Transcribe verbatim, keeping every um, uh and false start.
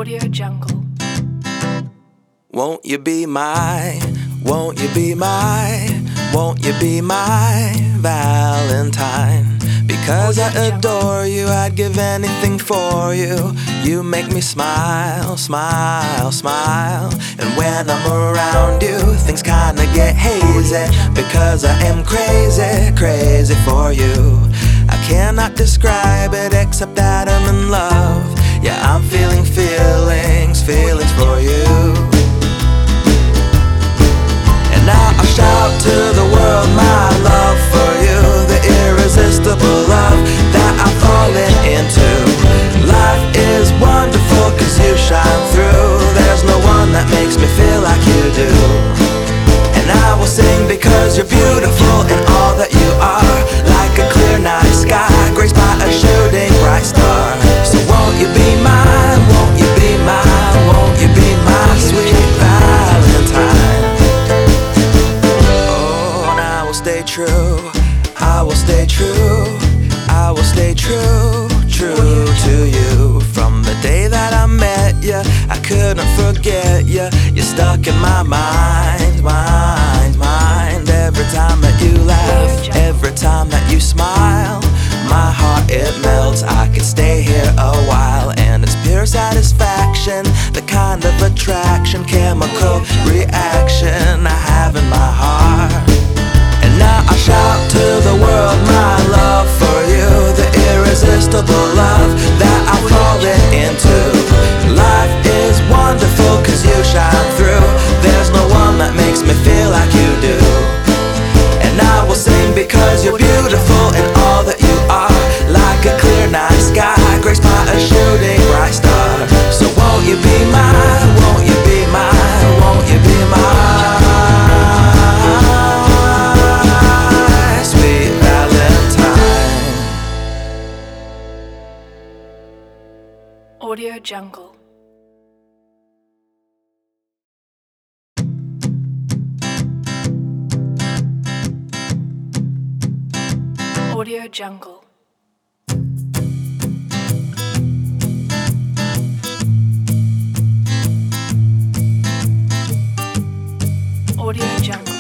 Audio Jungle. Won't you be my, won't you be my, won't you be my Valentine? Because I adore you, I'd give anything for you. You make me smile, smile, smile. And when I'm around you, things kinda get hazy. Because I am crazy, crazy for you. I cannot describe it except that I'm in love. Yeah, I'm feeling feelings, feelings for you. And now I shout to the world my love for you, the irresistible love that I'm falling into. Life is wonderful cause you shine through. There's no one that makes me feel like you do. And I will sing because you're beautiful in all that you are. Like a clear night sky, graced by a shooting bright star. So won't you be mine, won't you be mine, won't you be my sweet Valentine? Oh, and I will stay true, I will stay true, I will stay true, true to you. From the day that I met you, I couldn't forget you. You're stuck in my mind, mind, mind. Every time that you laugh, every time that you smile, my heart it melts. I could stay here a while. And it's pure satisfaction, the kind of attraction, chemical reaction I have in my heart. And now I shout to the world my love for you, the irresistible love that I'm falling into. Life is wonderful cause you shine through. There's no one that makes me feel like you do. And I will sing because you're beautiful in all that you are. Like a clear night sky, graced by a shooting bright star. So won't you be mine, won't you be mine, won't you be mine? Audio Jungle. Audio Jungle. Audio Jungle.